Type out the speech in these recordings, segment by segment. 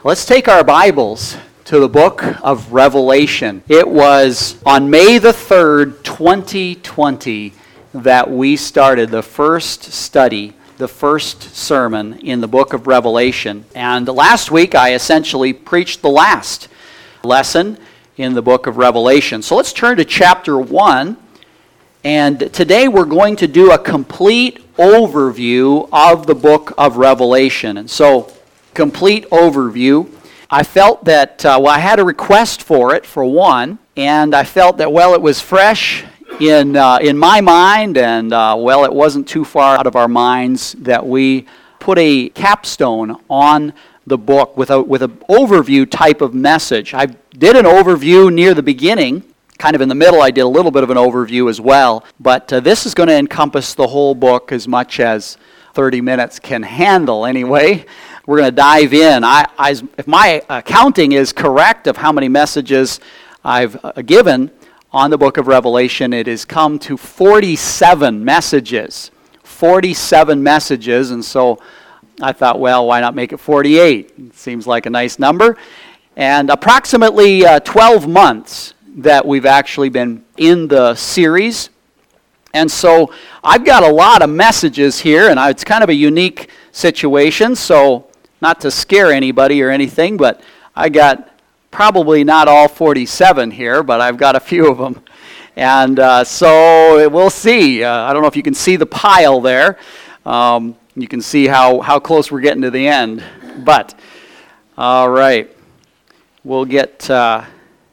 Let's take our Bibles to the book of Revelation. It was on May the 3rd, 2020, that we started the first study, the first sermon in the book of Revelation. And last week I essentially preached the last lesson in the book of Revelation. So let's turn to chapter 1. And today we're going to do a complete overview of the book of Revelation. And so, complete overview. I felt that, I had a request for it, for one, and I felt that, it was fresh in my mind, and, it wasn't too far out of our minds that we put a capstone on the book with an overview type of message. I did an overview near the beginning. Kind of in the middle, I did a little bit of an overview as well, but this is going to encompass the whole book as much as 30 minutes can handle anyway. We're going to dive in. If my counting is correct of how many messages I've given on the book of Revelation, it has come to 47 messages. 47 messages, and so I thought, why not make it 48? It seems like a nice number. And approximately 12 months that we've actually been in the series. And so I've got a lot of messages here, and it's kind of a unique situation, so not to scare anybody or anything, but I got probably not all 47 here, but I've got a few of them. And so we'll see. I don't know if you can see the pile there. You can see how close we're getting to the end. But, all right, we'll get a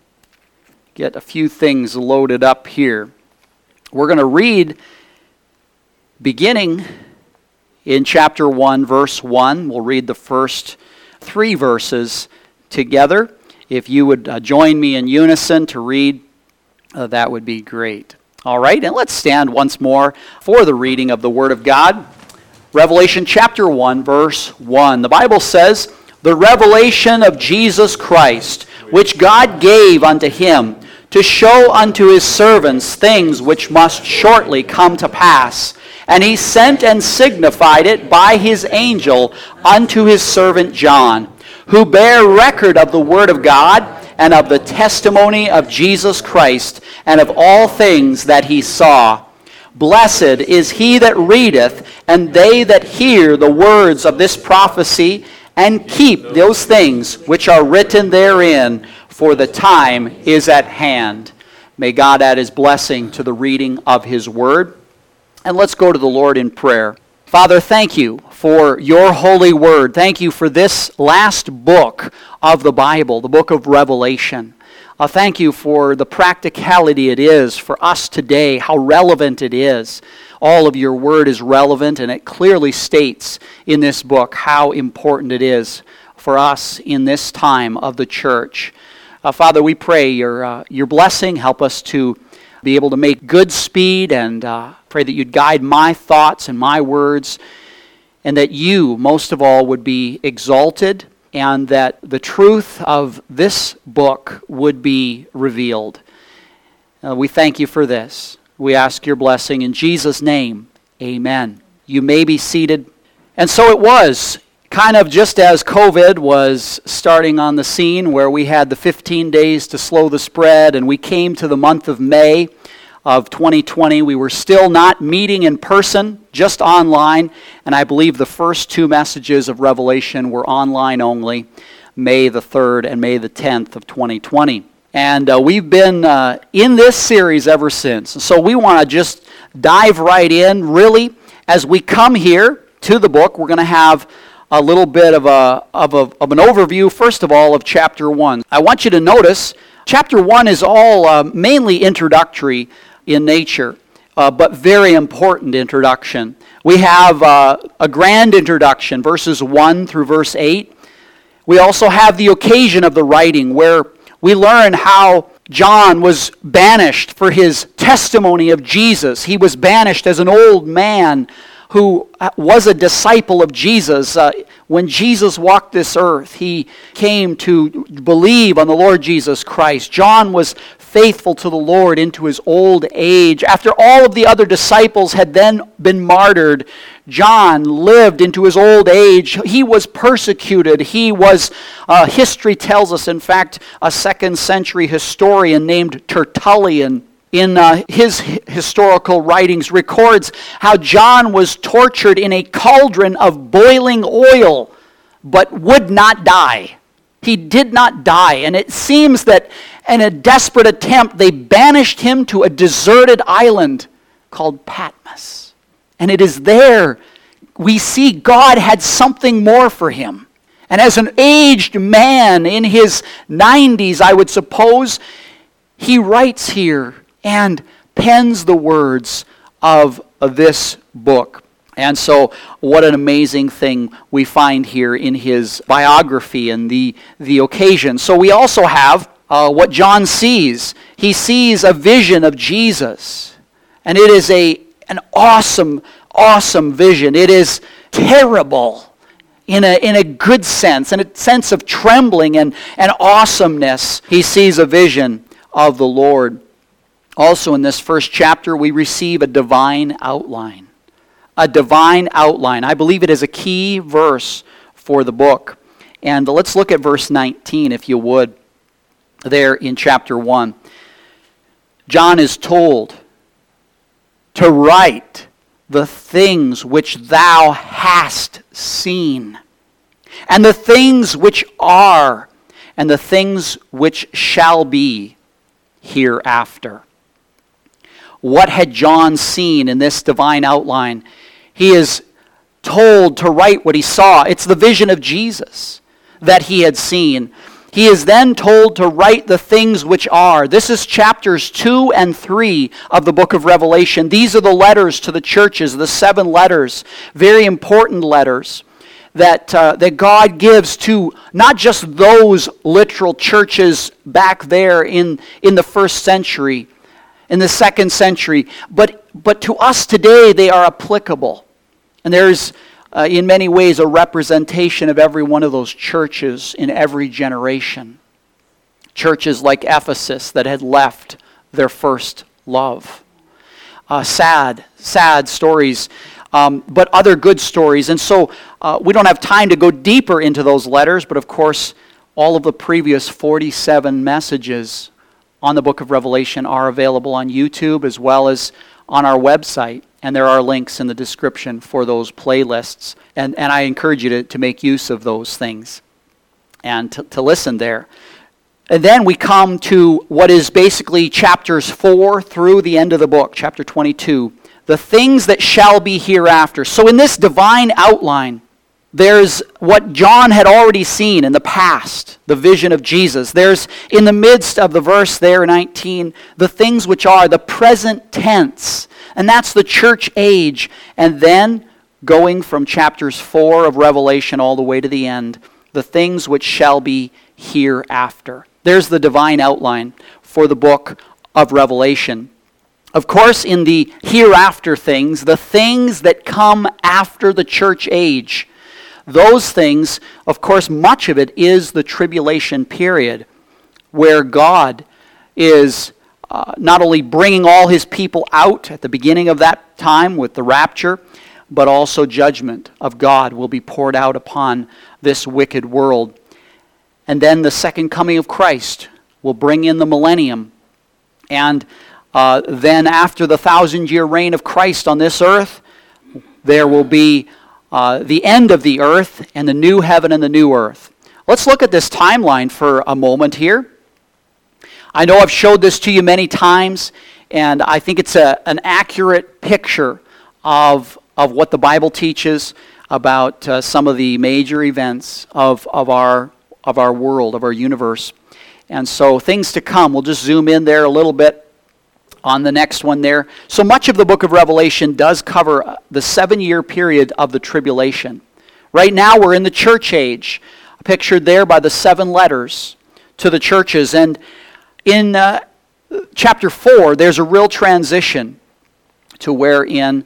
few things loaded up here. We're going to read beginning in chapter 1, verse 1. We'll read the first 3 verses together. If you would join me in unison to read, that would be great. All right, and let's stand once more for the reading of the Word of God. Revelation chapter 1, verse 1. The Bible says, "The revelation of Jesus Christ, which God gave unto him, to show unto his servants things which must shortly come to pass. And he sent and signified it by his angel unto his servant John, who bare record of the word of God, and of the testimony of Jesus Christ, and of all things that he saw. Blessed is he that readeth, and they that hear the words of this prophecy, and keep those things which are written therein, for the time is at hand." May God add his blessing to the reading of his word. And let's go to the Lord in prayer. Father, thank you for your holy word. Thank you for this last book of the Bible, the book of Revelation. Thank you for the practicality it is for us today, how relevant it is. All of your word is relevant, and it clearly states in this book how important it is for us in this time of the church. Father, we pray your blessing. Help us to be able to make good speed, and pray that you'd guide my thoughts and my words, and that you, most of all, would be exalted, and that the truth of this book would be revealed. We thank you for this. We ask your blessing in Jesus' name. Amen. You may be seated. And so it was, kind of just as COVID was starting on the scene, where we had the 15 days to slow the spread, and we came to the month of May of 2020. We were still not meeting in person, just online, and I believe the first 2 messages of Revelation were online only, May the 3rd and May the 10th of 2020. And we've been in this series ever since. So we want to just dive right in, really. As we come here to the book, we're going to have a little bit of an overview, first of all, of chapter 1. I want you to notice, chapter 1 is all mainly introductory in nature, but very important introduction. We have a grand introduction, verses 1 through verse 8. We also have the occasion of the writing, where we learn how John was banished for his testimony of Jesus. He was banished as an old man who was a disciple of Jesus. When Jesus walked this earth, he came to believe on the Lord Jesus Christ. John was faithful to the Lord into his old age. After all of the other disciples had then been martyred, John lived into his old age. He was persecuted. He was, history tells us, in fact, a 2nd century historian named Tertullian in his historical writings records how John was tortured in a cauldron of boiling oil, but would not die. He did not die. And it seems that in a desperate attempt, they banished him to a deserted island called Patmos. And it is there we see God had something more for him. And as an aged man in his 90s, I would suppose, he writes here and pens the words of this book. And so what an amazing thing we find here in his biography and the occasion. So we also have what John sees. He sees a vision of Jesus. And it is an awesome vision. It is terrible in a good sense, in a sense of trembling and awesomeness. He sees a vision of the Lord. Also in this first chapter, we receive a divine outline. A divine outline. I believe it is a key verse for the book. And let's look at verse 19, if you would, there in chapter 1. John is told to write the things which thou hast seen, and the things which are, and the things which shall be hereafter. What had John seen in this divine outline? He is told to write what he saw. It's the vision of Jesus that he had seen. He is then told to write the things which are. This is chapters 2 and 3 of the book of Revelation. These are the letters to the churches, the 7 letters, very important letters that God gives to not just those literal churches back there in the 1st century, in the 2nd century, but to us today they are applicable. And there's, in many ways, a representation of every one of those churches in every generation. Churches like Ephesus that had left their first love. Sad stories, but other good stories. And so we don't have time to go deeper into those letters, but of course, all of the previous 47 messages on the book of Revelation are available on YouTube as well as on our website. And there are links in the description for those playlists. And I encourage you to make use of those things and to listen there. And then we come to what is basically chapters 4 through the end of the book, chapter 22. The things that shall be hereafter. So in this divine outline, there's what John had already seen in the past, the vision of Jesus. There's, in the midst of the verse there, 19, the things which are, the present tense. And that's the church age. And then, going from chapters 4 of Revelation all the way to the end, the things which shall be hereafter. There's the divine outline for the book of Revelation. Of course, in the hereafter things, the things that come after the church age, those things, of course, much of it is the tribulation period, where God is not only bringing all his people out at the beginning of that time with the rapture, but also judgment of God will be poured out upon this wicked world. And then the second coming of Christ will bring in the millennium. And then after the 1,000-year reign of Christ on this earth, there will be the end of the earth and the new heaven and the new earth. Let's look at this timeline for a moment here. I know I've showed this to you many times, and I think it's an accurate picture of what the Bible teaches about some of the major events of our world, of our universe. And so things to come. We'll just zoom in there a little bit on the next one there. So much of the book of Revelation does cover the 7-year period of the tribulation. Right now we're in the church age, pictured there by the 7 letters to the churches. And in chapter 4, there's a real transition to wherein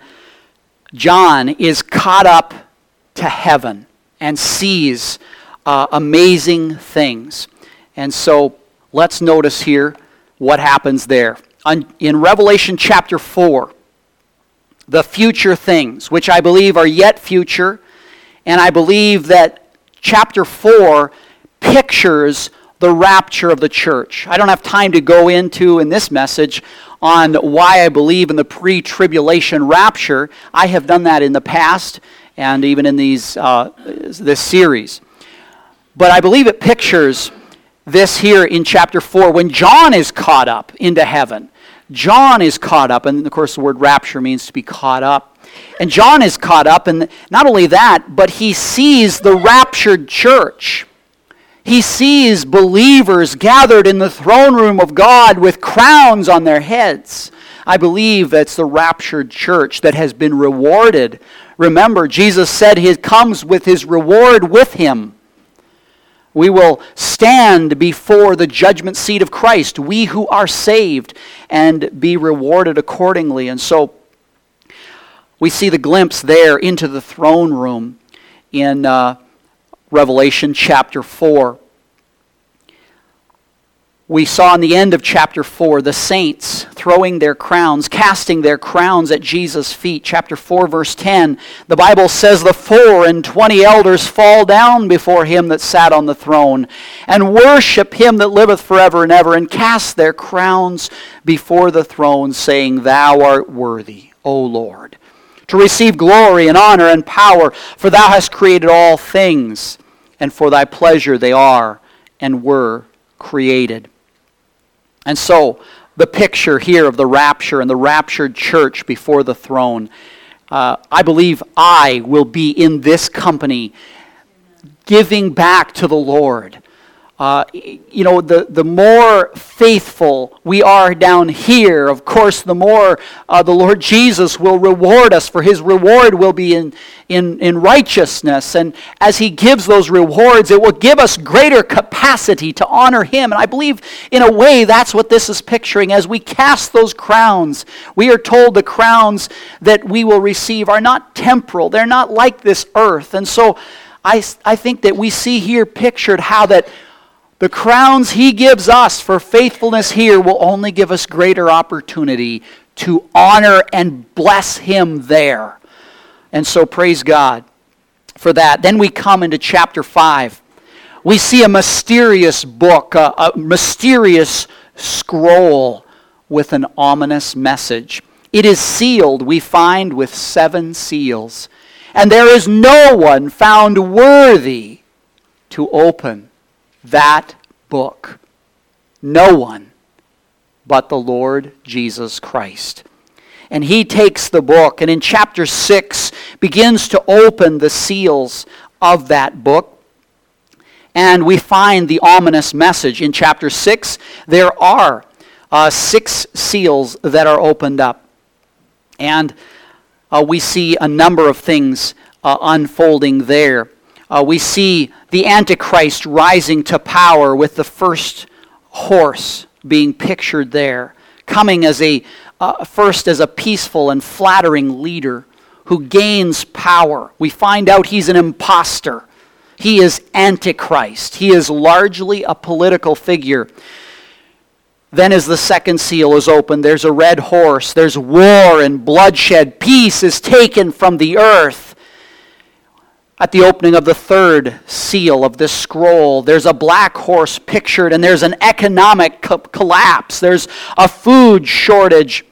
John is caught up to heaven and sees amazing things. And so let's notice here what happens there. In Revelation chapter 4, the future things, which I believe are yet future, and I believe that chapter 4 pictures the rapture of the church. I don't have time to go into in this message on why I believe in the pre-tribulation rapture. I have done that in the past and even in this series. But I believe it pictures this here in chapter 4 when John is caught up into heaven. John is caught up, and of course the word rapture means to be caught up. And John is caught up, and not only that, but he sees the raptured church. He sees believers gathered in the throne room of God with crowns on their heads. I believe that's the raptured church that has been rewarded. Remember, Jesus said he comes with his reward with him. We will stand before the judgment seat of Christ, we who are saved, and be rewarded accordingly. And so we see the glimpse there into the throne room in Revelation chapter 4. We saw in the end of chapter 4 the saints throwing their crowns, casting their crowns at Jesus' feet. Chapter 4, verse 10, the Bible says, the 24 elders fall down before him that sat on the throne, and worship him that liveth forever and ever, and cast their crowns before the throne, saying, Thou art worthy, O Lord, to receive glory and honor and power, for thou hast created all things, and for thy pleasure they are and were created. And so, the picture here of the rapture and the raptured church before the throne, I believe I will be in this company giving back to the Lord. The more faithful we are down here, of course, the more the Lord Jesus will reward us, for his reward will be in righteousness. And as he gives those rewards, it will give us greater capacity to honor him. And I believe, in a way, that's what this is picturing. As we cast those crowns, we are told the crowns that we will receive are not temporal. They're not like this earth. And so I think that we see here pictured how that the crowns he gives us for faithfulness here will only give us greater opportunity to honor and bless him there. And so praise God for that. Then we come into chapter 5. We see a mysterious book, a mysterious scroll with an ominous message. It is sealed, we find, with 7 seals. And there is no one found worthy to open that book. No one but the Lord Jesus Christ. And he takes the book and in chapter 6 begins to open the seals of that book. And we find the ominous message. In chapter 6, there are 6 seals that are opened up. And we see a number of things unfolding there. We see the Antichrist rising to power with the first horse being pictured there, coming as first as a peaceful and flattering leader who gains power. We find out he's an imposter. He is Antichrist. He is largely a political figure. Then as the second seal is opened, there's a red horse, there's war and bloodshed. Peace is taken from the earth. At the opening of the third seal of this scroll, there's a black horse pictured, and there's an economic collapse. There's a food shortage,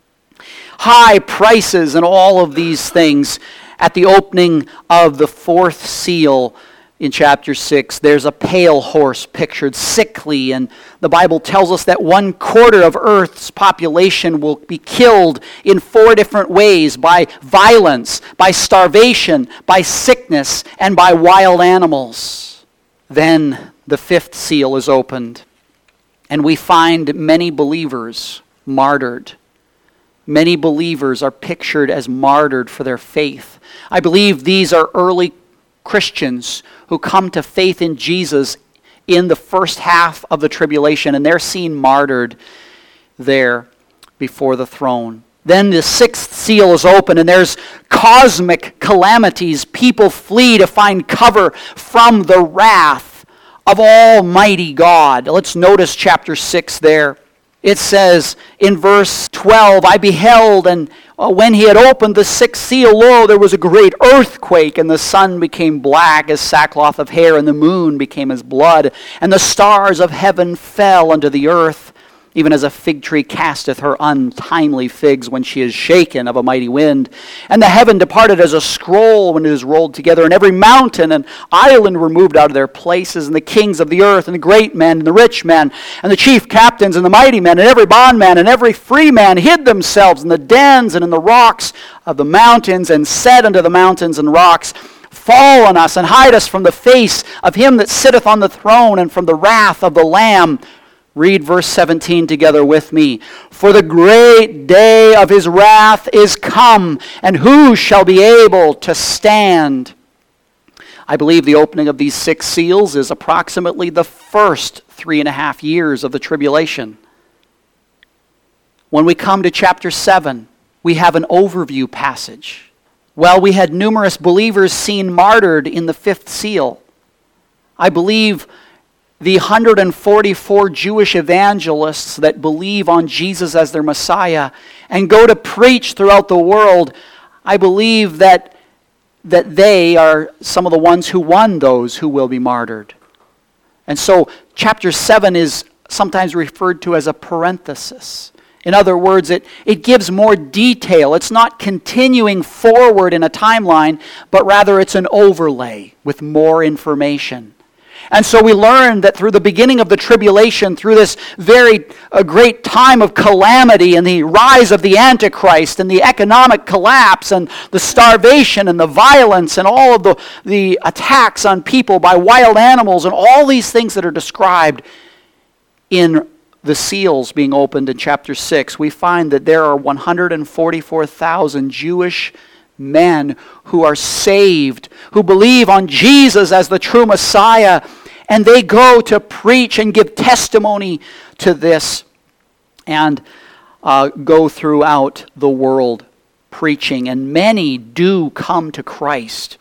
high prices, and all of these things. At the opening of the fourth seal in chapter 6, there's a pale horse pictured, sickly, and the Bible tells us that 1/4 of Earth's population will be killed in 4 different ways: by violence, by starvation, by sickness, and by wild animals. Then the 5th seal is opened, and we find many believers martyred. Many believers are pictured as martyred for their faith. I believe these are early Christians who come to faith in Jesus in the first half of the tribulation, and they're seen martyred there before the throne. Then the 6th seal is open, and there's cosmic calamities. People flee to find cover from the wrath of Almighty God. Let's notice chapter 6 there. It says in verse 12, I beheld, and when he had opened the sixth seal, lo, there was a great earthquake, and the sun became black as sackcloth of hair, and the moon became as blood, and the stars of heaven fell unto the earth, even as a fig tree casteth her untimely figs when she is shaken of a mighty wind. And the heaven departed as a scroll when it is rolled together, and every mountain and island were moved out of their places, and the kings of the earth, and the great men, and the rich men, and the chief captains, and the mighty men, and every bondman, and every free man hid themselves in the dens and in the rocks of the mountains, and said unto the mountains and rocks, Fall on us, and hide us from the face of him that sitteth on the throne, and from the wrath of the Lamb. Read verse 17 together with me. For the great day of his wrath is come, and who shall be able to stand? I believe the opening of these six seals is approximately the first 3.5 years of the tribulation. When we come to chapter 7, we have an overview passage. Well, we had numerous believers seen martyred in the fifth seal. I believe the 144 Jewish evangelists that believe on Jesus as their Messiah and go to preach throughout the world, I believe that they are some of the ones who won those who will be martyred. And so chapter 7 is sometimes referred to as a parenthesis. In other words, it gives more detail. It's not continuing forward in a timeline, but rather it's an overlay with more information. And so we learn that through the beginning of the tribulation, through this very great time of calamity and the rise of the Antichrist and the economic collapse and the starvation and the violence and all of the attacks on people by wild animals and all these things that are described in the seals being opened in chapter 6, we find that there are 144,000 Jewish men who are saved, who believe on Jesus as the true Messiah, and they go to preach and give testimony to this and go throughout the world preaching, and many do come to Christ.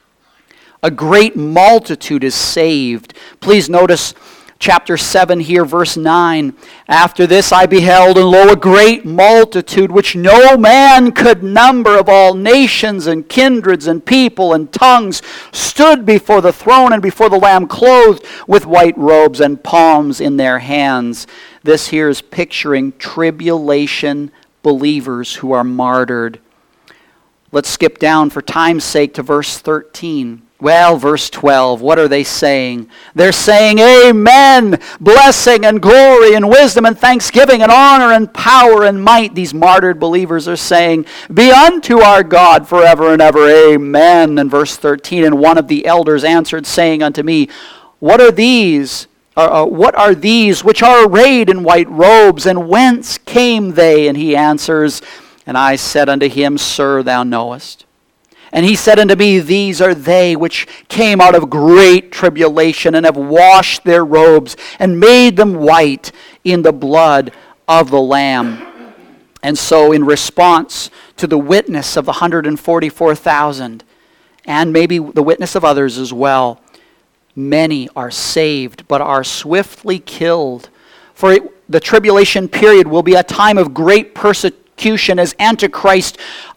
A great multitude is saved. Please notice chapter 7 here, verse 9. After this I beheld, and lo, a great multitude, which no man could number, of all nations and kindreds and people and tongues, stood before the throne and before the Lamb, clothed with white robes and palms in their hands. This here is picturing tribulation believers who are martyred. Let's skip down for time's sake to verse 13. Well, verse 12, what are they saying? They're saying, Amen, blessing and glory and wisdom and thanksgiving and honor and power and might. These martyred believers are saying, Be unto our God forever and ever, Amen. And verse 13, and one of the elders answered, saying unto me, What are these? What are these which are arrayed in white robes, and whence came they? And he answers, And I said unto him, Sir, thou knowest. And he said unto me, These are they which came out of great tribulation, and have washed their robes, and made them white in the blood of the Lamb. And so in response to the witness of the 144,000, and maybe the witness of others as well, many are saved, but are swiftly killed. For the tribulation period will be a time of great persecution as Antichrist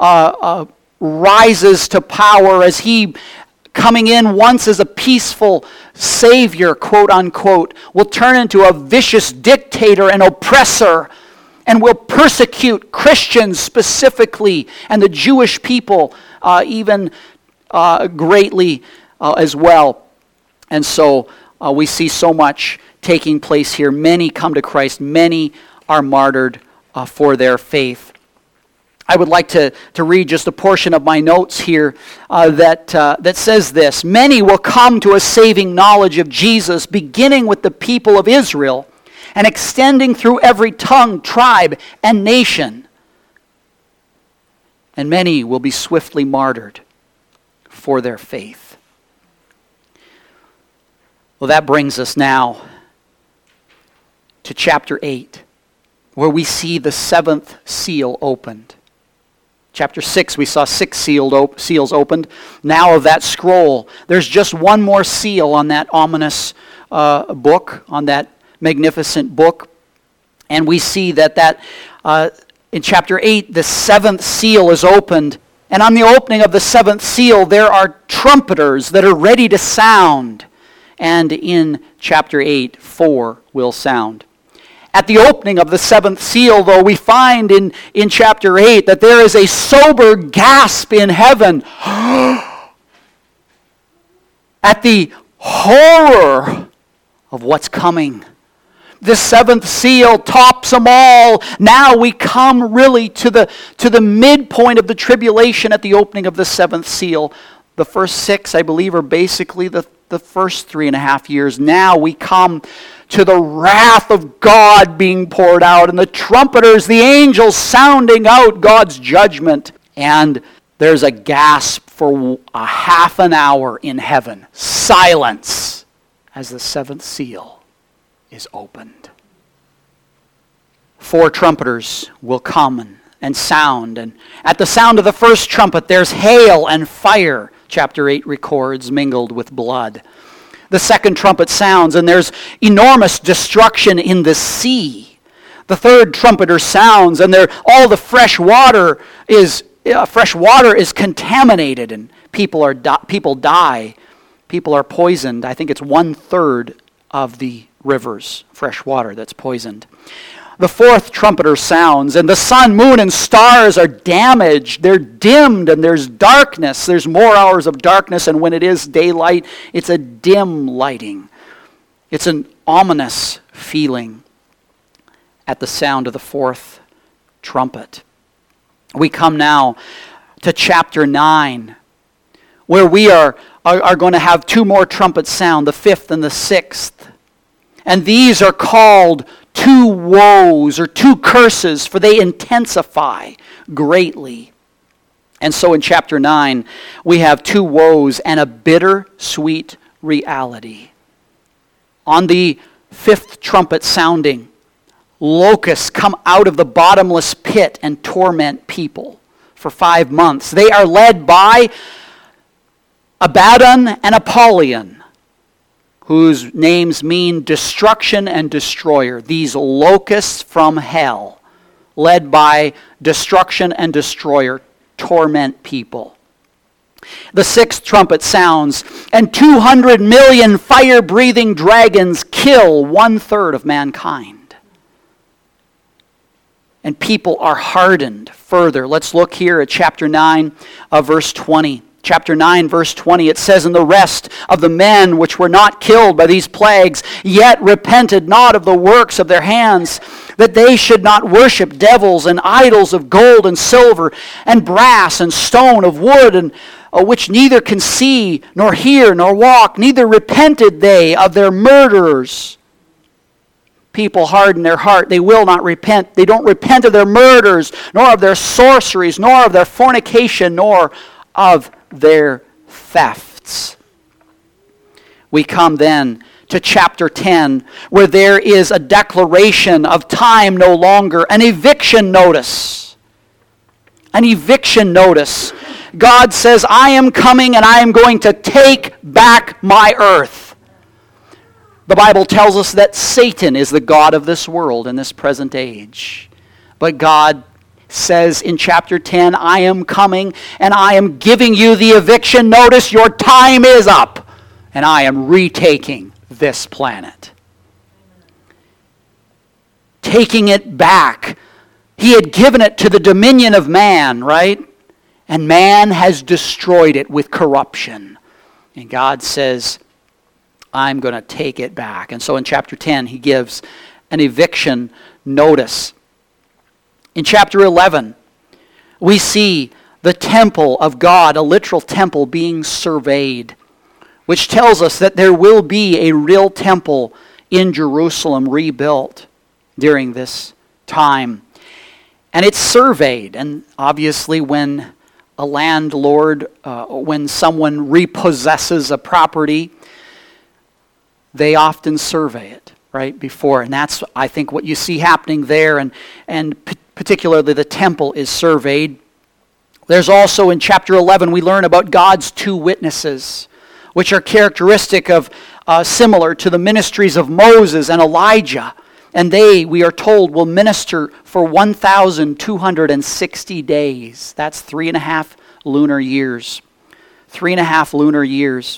rises to power, as he, coming in once as a peaceful savior, quote unquote, will turn into a vicious dictator and oppressor, and will persecute Christians specifically, and the Jewish people even greatly as well. And so we see so much taking place here. Many come to Christ. Many are martyred for their faith. I would like to read just a portion of my notes here that says this. Many will come to a saving knowledge of Jesus, beginning with the people of Israel and extending through every tongue, tribe, and nation. And many will be swiftly martyred for their faith. Well, that brings us now to chapter 8, where we see the seventh seal opened. Chapter 6, we saw 6 seals opened. Now of that scroll, there's just one more seal on that ominous book, on that magnificent book. And we see that in chapter 8, the seventh seal is opened. And on the opening of the seventh seal, there are trumpeters that are ready to sound. And in chapter 8, 4 will sound. At the opening of the seventh seal, though, we find in chapter 8 that there is a sober gasp in heaven at the horror of what's coming. The seventh seal tops them all. Now we come really to the midpoint of the tribulation at the opening of the seventh seal. The first 6, I believe, are basically the first 3.5 years. Now we come to the wrath of God being poured out, and the trumpeters, the angels sounding out God's judgment. And there's a gasp for a half an hour in heaven. Silence as the seventh seal is opened. 4 trumpeters will come and sound. And at the sound of the first trumpet, there's hail and fire, chapter 8 records, mingled with blood. The second trumpet sounds, and there's enormous destruction in the sea. The third trumpeter sounds, and all the fresh water is contaminated, and people die. People are poisoned. I think it's 1/3 of the rivers, fresh water, that's poisoned. The fourth trumpeter sounds, and the sun, moon, and stars are damaged. They're dimmed, and there's darkness. There's more hours of darkness, and when it is daylight, it's a dim lighting. It's an ominous feeling at the sound of the fourth trumpet. We come now to chapter 9, where we are going to have 2 more trumpets sound, the 5th and the 6th. And these are called 2 woes or 2 curses, for they intensify greatly. And so in chapter 9, we have 2 woes and a bitter-sweet reality. On the 5th trumpet sounding, locusts come out of the bottomless pit and torment people for 5 months. They are led by Abaddon and Apollyon, whose names mean destruction and destroyer. These locusts from hell, led by destruction and destroyer, torment people. The 6th trumpet sounds, and 200 million fire-breathing dragons kill 1/3 of mankind. And people are hardened further. Let's look here at chapter 9, verse 20. Chapter 9, verse 20, it says, "And the rest of the men which were not killed by these plagues, yet repented not of the works of their hands, that they should not worship devils and idols of gold and silver, and brass and stone of wood, and which neither can see, nor hear, nor walk, neither repented they of their murderers." People harden their heart. They will not repent. They don't repent of their murders, nor of their sorceries, nor of their fornication, nor of their thefts. We come then to chapter 10, where there is a declaration of time no longer, an eviction notice. An eviction notice. God says, "I am coming and I am going to take back my earth." The Bible tells us that Satan is the god of this world in this present age. But God says in chapter 10, "I am coming and I am giving you the eviction notice. Your time is up and I am retaking this planet." Taking it back. He had given it to the dominion of man, right? And man has destroyed it with corruption. And God says, "I'm going to take it back." And so in chapter 10, he gives an eviction notice. In chapter 11, we see the temple of God, a literal temple, being surveyed, which tells us that there will be a real temple in Jerusalem rebuilt during this time. And it's surveyed. And obviously when a landlord, when someone repossesses a property, they often survey it, right, before. And that's, I think, what you see happening there. And particularly the temple is surveyed. There's also in chapter 11, we learn about God's 2 witnesses, which are characteristic of, similar to the ministries of Moses and Elijah. And they, we are told, will minister for 1,260 days. That's 3.5 lunar years. 3.5 lunar years.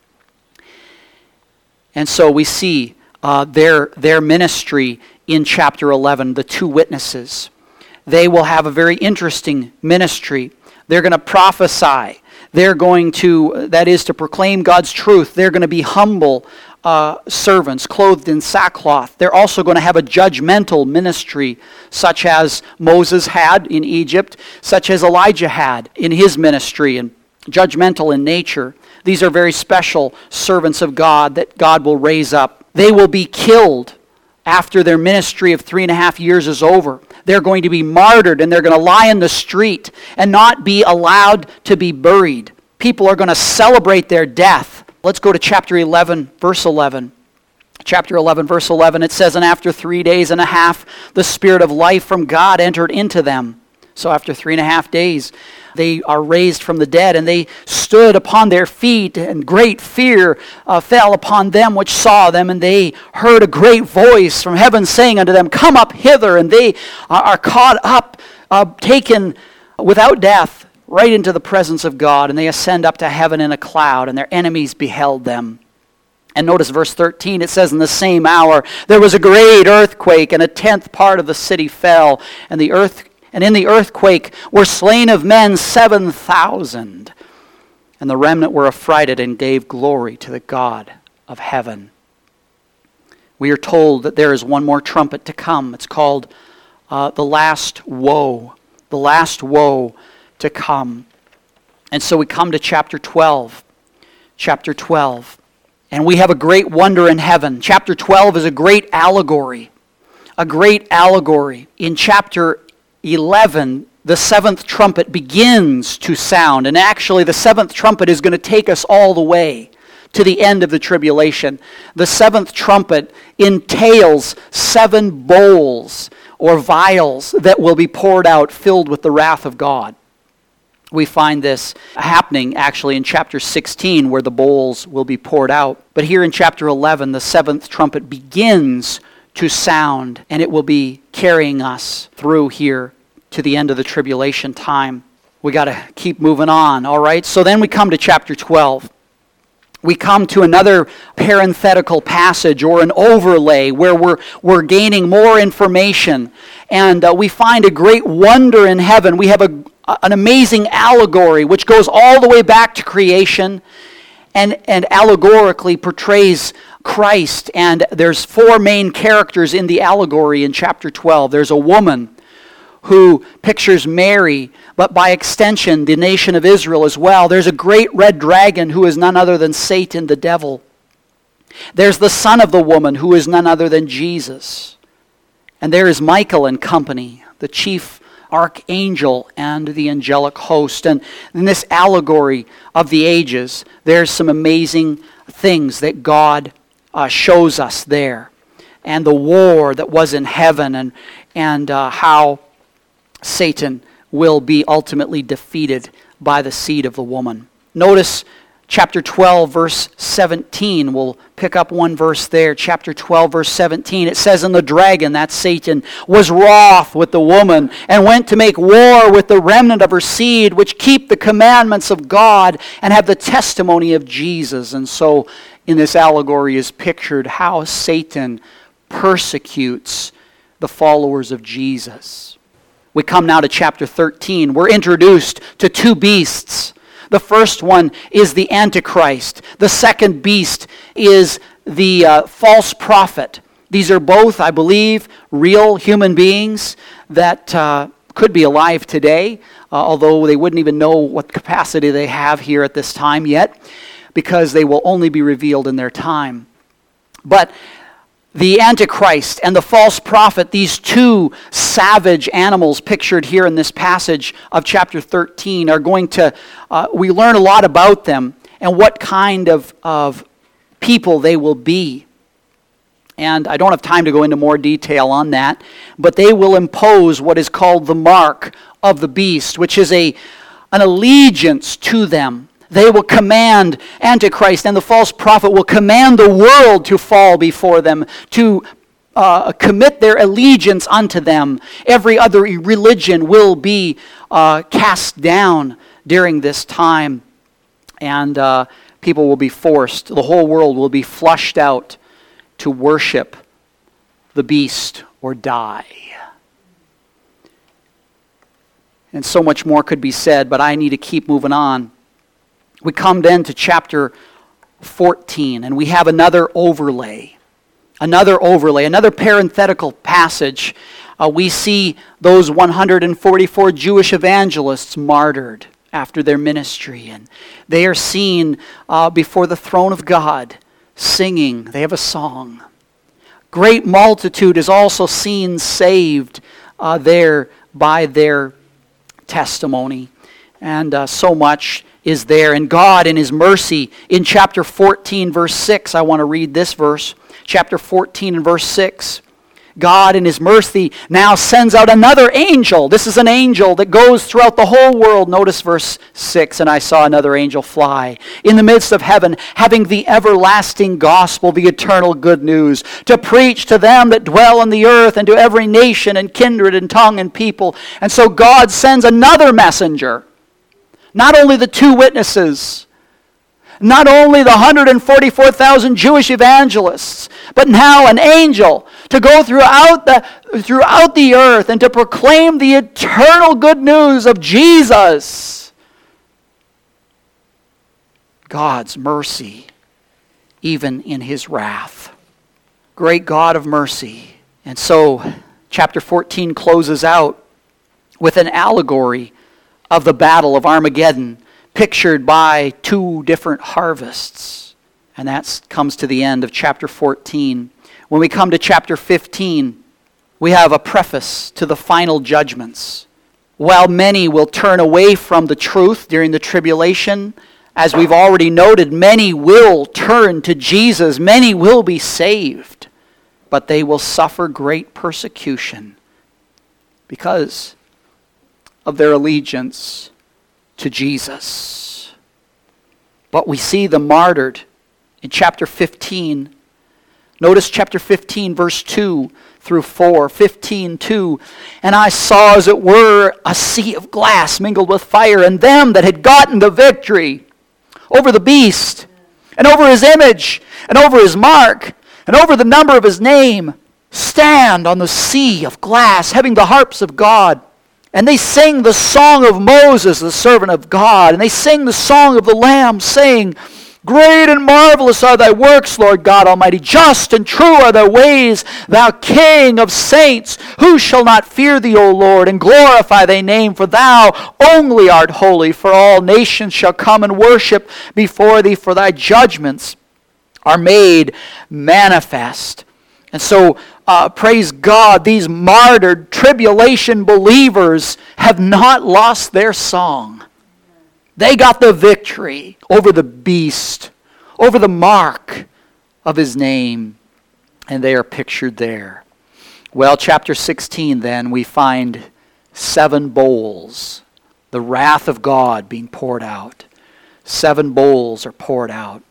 And so we see their ministry in chapter 11, the two witnesses. They will have a very interesting ministry. They're going to prophesy. They're going to, that is, to proclaim God's truth. They're going to be humble servants clothed in sackcloth. They're also going to have a judgmental ministry, such as Moses had in Egypt, such as Elijah had in his ministry, and judgmental in nature. These are very special servants of God that God will raise up. They will be killed after their ministry of 3.5 years is over. They're going to be martyred, and they're going to lie in the street and not be allowed to be buried. People are going to celebrate their death. Let's go to chapter 11, verse 11. Chapter 11, verse 11, it says, "And after 3 days and a half, the Spirit of life from God entered into them." So after 3.5 days, they are raised from the dead, and they stood upon their feet, and great fear fell upon them which saw them, and they heard a great voice from heaven saying unto them, "Come up hither." And they are caught up, taken without death, right into the presence of God, and they ascend up to heaven in a cloud, and their enemies beheld them. And notice verse 13, it says, "In the same hour there was a great earthquake, and 1/10 part of the city fell, and in the earthquake were slain of men 7,000. And the remnant were affrighted and gave glory to the God of heaven." We are told that there is one more trumpet to come. It's called the last woe. The last woe to come. And so we come to chapter 12. Chapter 12. And we have a great wonder in heaven. Chapter 12 is a great allegory. A great allegory. In chapter 11, the seventh trumpet begins to sound. And actually, the seventh trumpet is going to take us all the way to the end of the tribulation. The seventh trumpet entails 7 bowls or vials that will be poured out, filled with the wrath of God. We find this happening actually in chapter 16, where the bowls will be poured out. But here in chapter 11, the seventh trumpet begins to sound, and it will be carrying us through here to the end of the tribulation time. We got to keep moving on, all right? So then we come to chapter 12. We come to another parenthetical passage or an overlay where we're gaining more information, and we find a great wonder in heaven. We have an amazing allegory which goes all the way back to creation and allegorically portrays Christ. And there's 4 main characters in the allegory in chapter 12. There's a woman who pictures Mary, but by extension the nation of Israel as well. There's a great red dragon who is none other than Satan, the devil. There's the son of the woman who is none other than Jesus. And there is Michael and company, the chief archangel and the angelic host. And in this allegory of the ages, there's some amazing things that God shows us there. And the war that was in heaven, and how Satan will be ultimately defeated by the seed of the woman. Notice chapter 12, verse 17. We'll pick up one verse there. Chapter 12, verse 17. It says, "And the dragon," that's Satan, "was wroth with the woman, and went to make war with the remnant of her seed, which keep the commandments of God, and have the testimony of Jesus." And so in this allegory is pictured how Satan persecutes the followers of Jesus. We come now to chapter 13. We're introduced to 2 beasts. The first one is the Antichrist. The second beast is the false prophet. These are both, I believe, real human beings that could be alive today, although they wouldn't even know what capacity they have here at this time yet, because they will only be revealed in their time. But the Antichrist and the false prophet, these 2 savage animals pictured here in this passage of chapter 13, are going to, we learn a lot about them and what kind of people they will be. And I don't have time to go into more detail on that, but they will impose what is called the mark of the beast, which is an allegiance to them. They will command, Antichrist and the false prophet will command the world to fall before them, to commit their allegiance unto them. Every other religion will be cast down during this time, and people will be forced, the whole world will be flushed out to worship the beast or die. And so much more could be said, but I need to keep moving on. We come then to chapter 14, and we have another overlay, another parenthetical passage. We see those 144 Jewish evangelists martyred after their ministry, and they are seen before the throne of God singing. They have a song. Great multitude is also seen saved there by their testimony, and so much is there. And God in His mercy, in chapter 14 verse 6, I want to read this verse, chapter 14 and verse 6. God in His mercy now sends out another angel. This is an angel that goes throughout the whole world. Notice verse 6, and I saw another angel fly in the midst of heaven, having the everlasting gospel, the eternal good news, to preach to them that dwell on the earth, and to every nation and kindred and tongue and people. And so God sends another messenger. Not only the two witnesses, not only the 144,000 Jewish evangelists, but now an angel to go throughout the earth and to proclaim the eternal good news of Jesus. God's mercy, even in His wrath. Great God of mercy. And so, chapter 14 closes out with an allegory of the battle of Armageddon, pictured by two different harvests. And that comes to the end of chapter 14. When we come to chapter 15, we have a preface to the final judgments. While many will turn away from the truth during the tribulation, as we've already noted, many will turn to Jesus. Many will be saved, but they will suffer great persecution because of their allegiance to Jesus. But we see them martyred in chapter 15. Notice chapter 15, verse 2 through 4. 15:2. And I saw, as it were, a sea of glass mingled with fire, and them that had gotten the victory over the beast, and over his image, and over his mark, and over the number of his name, stand on the sea of glass, having the harps of God. And they sing the song of Moses, the servant of God. And they sing the song of the Lamb, saying, Great and marvelous are thy works, Lord God Almighty. Just and true are thy ways, thou King of saints. Who shall not fear thee, O Lord, and glorify thy name? For thou only art holy. For all nations shall come and worship before thee, for thy judgments are made manifest. And so, praise God, these martyred tribulation believers have not lost their song. They got the victory over the beast, over the mark of his name, and they are pictured there. Well, chapter 16 then, we find 7 bowls, the wrath of God being poured out. 7 bowls are poured out.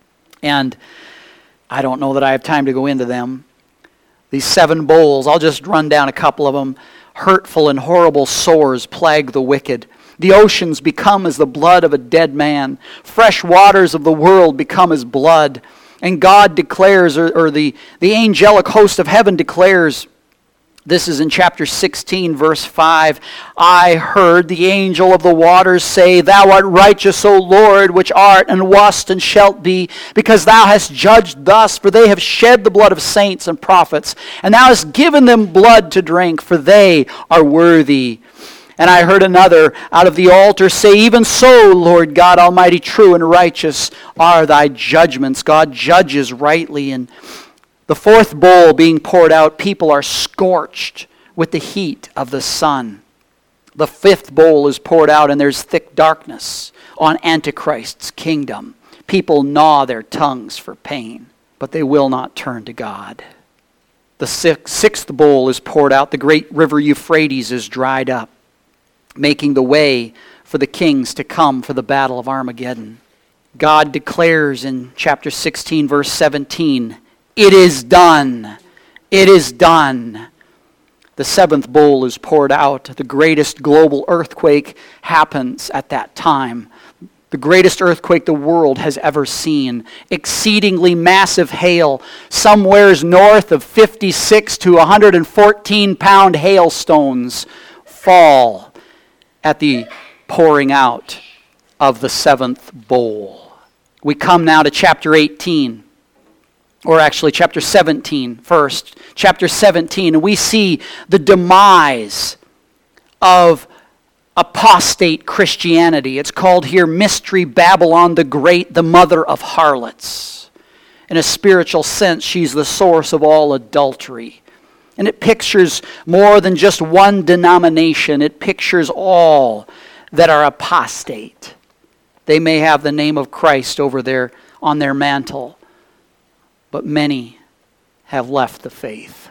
And I don't know that I have time to go into them. These 7 bowls, I'll just run down a couple of them. Hurtful and horrible sores plague the wicked. The oceans become as the blood of a dead man. Fresh waters of the world become as blood. And God declares, or the angelic host of heaven declares, this is in chapter 16, verse 5, I heard the angel of the waters say, Thou art righteous, O Lord, which art and wast and shalt be, because thou hast judged thus, for they have shed the blood of saints and prophets, and thou hast given them blood to drink, for they are worthy. And I heard another out of the altar say, Even so, Lord God Almighty, true and righteous are thy judgments. God judges rightly. And the 4th bowl being poured out, people are scorched with the heat of the sun. The 5th bowl is poured out, and there's thick darkness on Antichrist's kingdom. People gnaw their tongues for pain, but they will not turn to God. The 6th bowl is poured out. The great river Euphrates is dried up, making the way for the kings to come for the battle of Armageddon. God declares in chapter 16, verse 17, It is done. It is done. The seventh bowl is poured out. The greatest global earthquake happens at that time. The greatest earthquake the world has ever seen. Exceedingly massive hail. Somewheres north of 56 to 114 pound hailstones fall at the pouring out of the seventh bowl. We come now to chapter 18. Or actually chapter 17 first. Chapter 17, and we see the demise of apostate Christianity. It's called here Mystery Babylon the Great, the mother of harlots. In a spiritual sense, she's the source of all adultery. And it pictures more than just one denomination. It pictures all that are apostate. They may have the name of Christ on their mantle, but many have left the faith.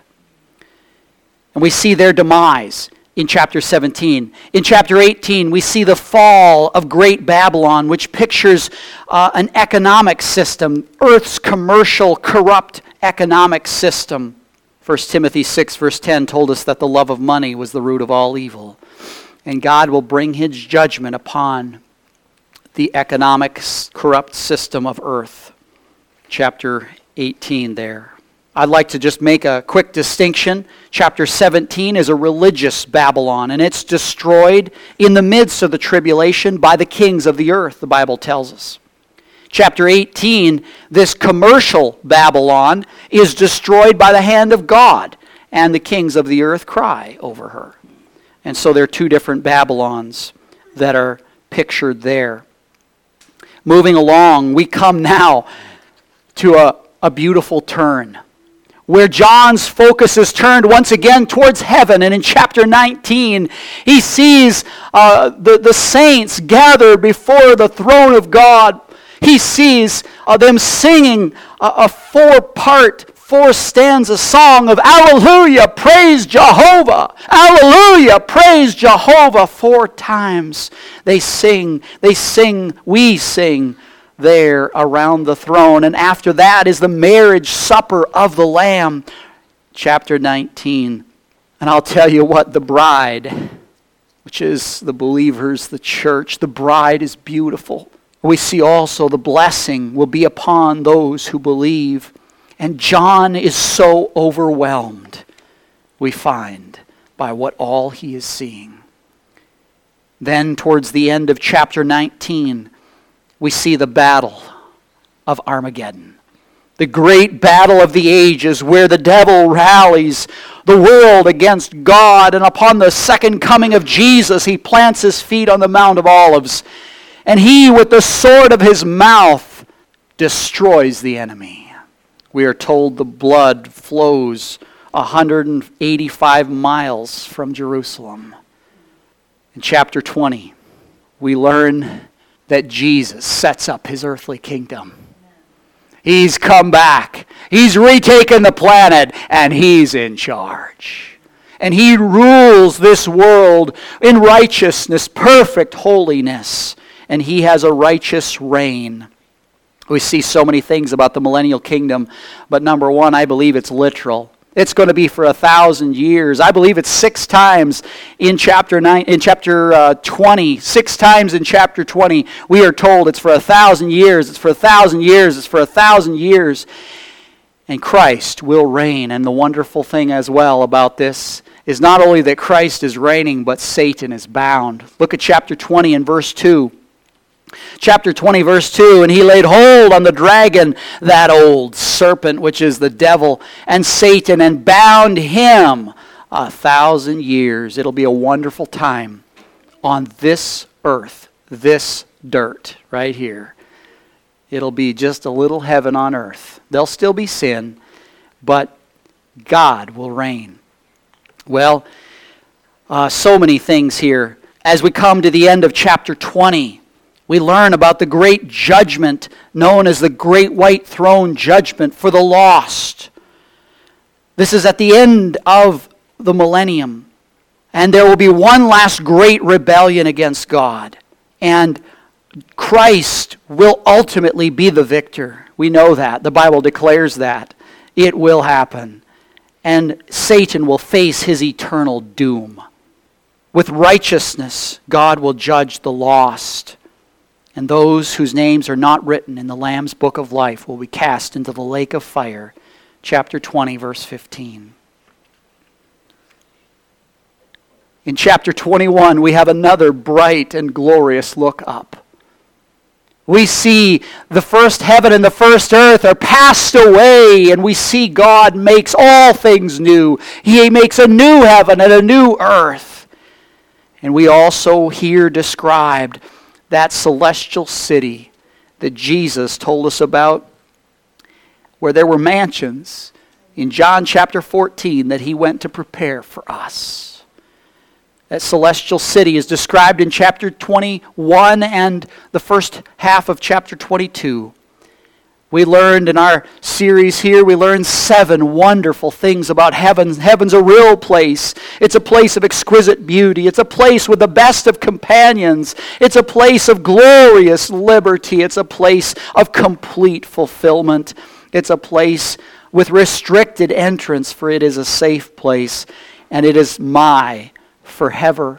And we see their demise in chapter 17. In chapter 18, we see the fall of Great Babylon, which pictures an economic system, Earth's commercial, corrupt economic system. 1 Timothy 6, verse 10 told us that the love of money was the root of all evil. And God will bring His judgment upon the economic, corrupt system of earth. Chapter 18 there. I'd like to just make a quick distinction. Chapter 17 is a religious Babylon, and it's destroyed in the midst of the tribulation by the kings of the earth, the Bible tells us. Chapter 18, this commercial Babylon, is destroyed by the hand of God, and the kings of the earth cry over her. And so there are two different Babylons that are pictured there. Moving along, we come now to a beautiful turn, where John's focus is turned once again towards heaven. And in chapter 19, he sees the saints gathered before the throne of God. He sees them singing a four-stanza song of Alleluia, praise Jehovah. Alleluia, praise Jehovah. 4 times we sing there around the throne. And after that is the marriage supper of the Lamb. Chapter 19. And I'll tell you what, the bride, which is the believers, the church, the bride is beautiful. We see also the blessing will be upon those who believe. And John is so overwhelmed, we find, by what all he is seeing. Then towards the end of chapter 19, we see the battle of Armageddon. The great battle of the ages, where the devil rallies the world against God, and upon the second coming of Jesus, he plants his feet on the Mount of Olives, and he, with the sword of his mouth, destroys the enemy. We are told the blood flows 185 miles from Jerusalem. In chapter 20, we learn that Jesus sets up his earthly kingdom. He's come back. He's retaken the planet, and he's in charge. And he rules this world in righteousness, perfect holiness. And he has a righteous reign. We see so many things about the millennial kingdom, but number one, I believe it's literal. It's going to be for 1,000 years. I believe it's 6 times in chapter 20. 6 times in chapter 20, we are told it's for 1,000 years. It's for 1,000 years. It's for 1,000 years. And Christ will reign. And the wonderful thing as well about this is not only that Christ is reigning, but Satan is bound. Look at chapter 20 and verse 2. Chapter 20, verse 2, and he laid hold on the dragon, that old serpent, which is the devil, and Satan, and bound him 1,000 years. It'll be a wonderful time on this earth, this dirt right here. It'll be just a little heaven on earth. There'll still be sin, but God will reign. Well, so many things here. As we come to the end of chapter 20, we learn about the great judgment known as the Great White Throne Judgment for the lost. This is at the end of the millennium. And there will be one last great rebellion against God. And Christ will ultimately be the victor. We know that. The Bible declares that. It will happen. and Satan will face his eternal doom. With righteousness, God will judge the lost, and those whose names are not written in the Lamb's book of life will be cast into the lake of fire. Chapter 20, verse 15. In chapter 21, we have another bright and glorious look up. We see the first heaven and the first earth are passed away, and we see God makes all things new. He makes a new heaven and a new earth. And we also hear described that celestial city that Jesus told us about, where there were mansions in John chapter 14 that he went to prepare for us. That celestial city is described in chapter 21 and the first half of chapter 22. We learned in our series here, we learned 7 wonderful things about heaven. Heaven's a real place. It's a place of exquisite beauty. It's a place with the best of companions. It's a place of glorious liberty. It's a place of complete fulfillment. It's a place with restricted entrance, for it is a safe place, and it is my forever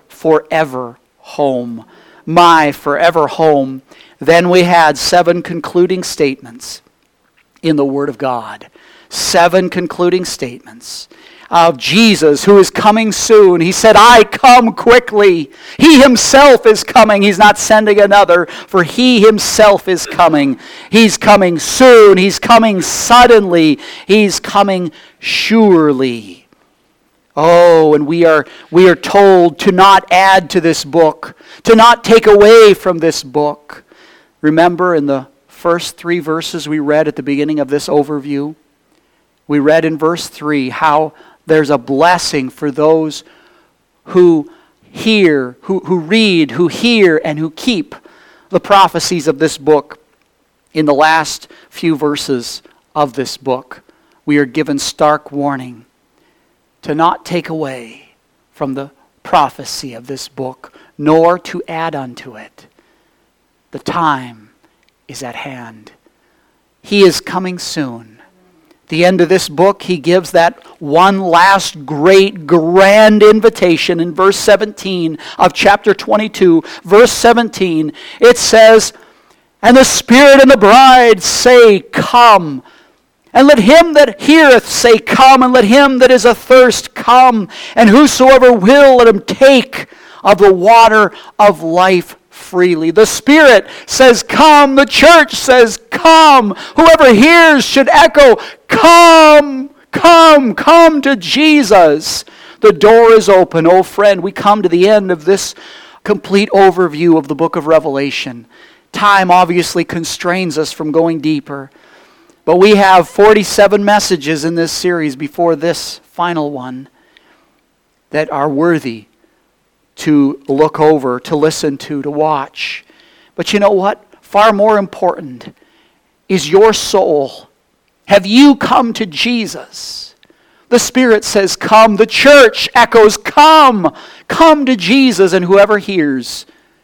home. My forever home. Then we had 7 concluding statements in the Word of God. 7 concluding statements of Jesus, who is coming soon. He said, I come quickly. He himself is coming. He's not sending another, for he himself is coming. He's coming soon. He's coming suddenly. He's coming surely. Oh, and we are told to not add to this book, to not take away from this book. Remember in the first 3 verses we read at the beginning of this overview, we read in verse 3 how there's a blessing for those who hear, who read, who hear, and who keep the prophecies of this book. In the last few verses of this book, we are given stark warning to not take away from the prophecy of this book, nor to add unto it. The time is at hand. He is coming soon. At the end of this book, he gives that one last great, grand invitation in verse 17 of chapter 22. Verse 17, it says, And the Spirit and the bride say, Come. And let him that heareth say, Come, and let him that is athirst come, and whosoever will, let him take of the water of life freely. The Spirit says, Come. The church says, Come. Whoever hears should echo, Come, come, come to Jesus. The door is open. Oh friend, we come to the end of this complete overview of the book of Revelation. Time obviously constrains us from going deeper. But we have 47 messages in this series before this final one that are worthy to look over, to listen to watch. But you know what? Far more important is your soul. Have you come to Jesus? The Spirit says, Come. The church echoes, Come. Come to Jesus. And whoever hears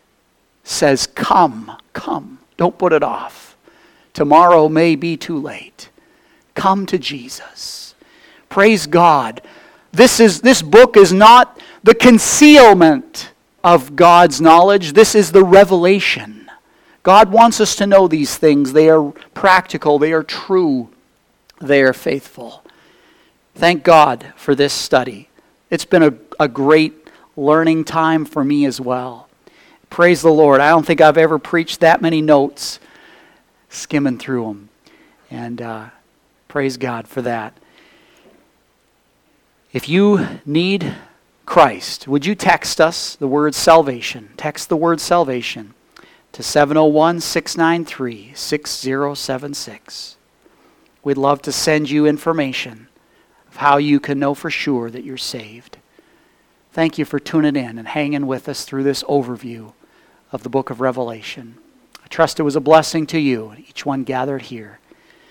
says, Come, come. Don't put it off. Tomorrow may be too late. Come to Jesus. Praise God. This book is not the concealment of God's knowledge. This is the revelation. God wants us to know these things. They are practical. They are true. They are faithful. Thank God for this study. It's been a great learning time for me as well. Praise the Lord. I don't think I've ever preached that many notes, skimming through them. And praise God for that. If you need Christ, would you text us the word salvation? Text the word salvation to 701-693-6076. We'd love to send you information of how you can know for sure that you're saved. Thank you for tuning in and hanging with us through this overview of the book of Revelation. I trust it was a blessing to you, each one gathered here.